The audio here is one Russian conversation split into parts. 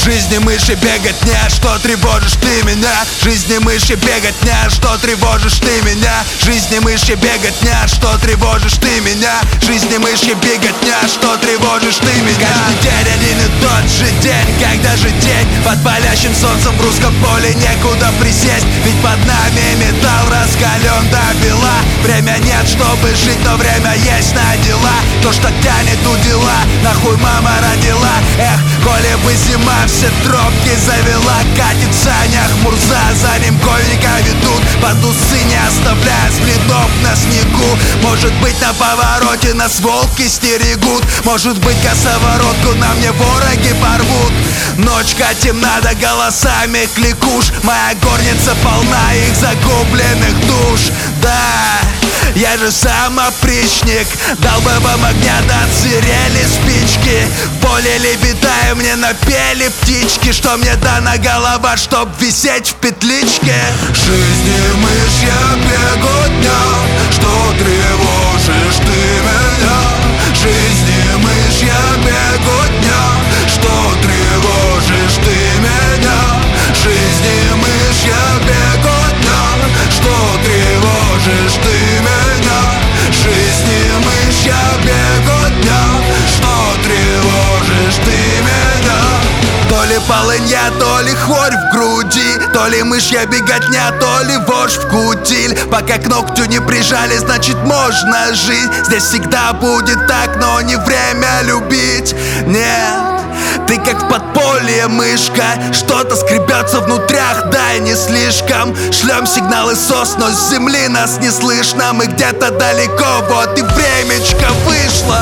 Жизни мыши беготня, что тревожишь ты меня? Жизни мыши беготня, что тревожишь ты меня? Жизни мыши беготня, что тревожишь ты меня? Жизни мыши беготня, что тревожишь ты меня? Каждый день один и тот же день, когда же день? Под палящим солнцем в русском поле некуда присесть, ведь под нами металл раскален до бела. Время нет, чтобы жить, но время есть на дела. То, что тянет у дела, нахуй мама родила. Эх, коли бы зима все тропки завела, катит в санях Мурза, за ним конника ведут, под усы не оставляя следов на снегу. Может быть, на повороте нас волки стерегут, может быть, косоворотку на мне вороги порвут. Ночка темна, да голосами кликуш, моя горница полна их загубленных душ. Да, я же сам опричник, дал бы вам огня, да отсырели спички. В поле лебедая мне напели птички, что мне дана голова, чтоб висеть в петличке. Жизни мышья беготня, что тревожишь ты меня? Жизни мышья беготня, что тревожишь ты меня? Жизни мышья беготня, что тревожишь ты меня? Жизни мышья беготня, что тревожишь ты меня? То ли полынья, то ли хворь в груди, то ли мышья беготня, то ли вошь в кутиль. Пока к ногтю не прижали, значит можно жить. Здесь всегда будет так, но не время любить. Нет, ты как в подполье, мышка, что-то скребется внутрях, дай не слишком. Шлем сигналы СОС, но с земли нас не слышно. Мы где-то далеко, вот и времечко вышло.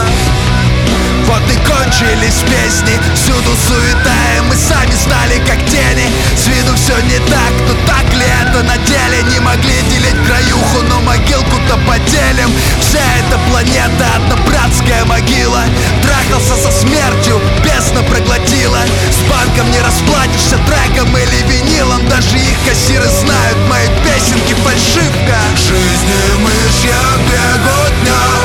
Вот и кончились песни, всюду суета, и мы сами стали как тени. С виду все не так, но так ли это на деле? Не могли делить краюху, но могилку-то поделим. Вся эта планета одна братская могила. Трахался со смертью, бездна проглотила. С банком не расплатишься треком или винилом. Даже их кассиры знают мои песенки фальшивка. Жизни мышья беготня,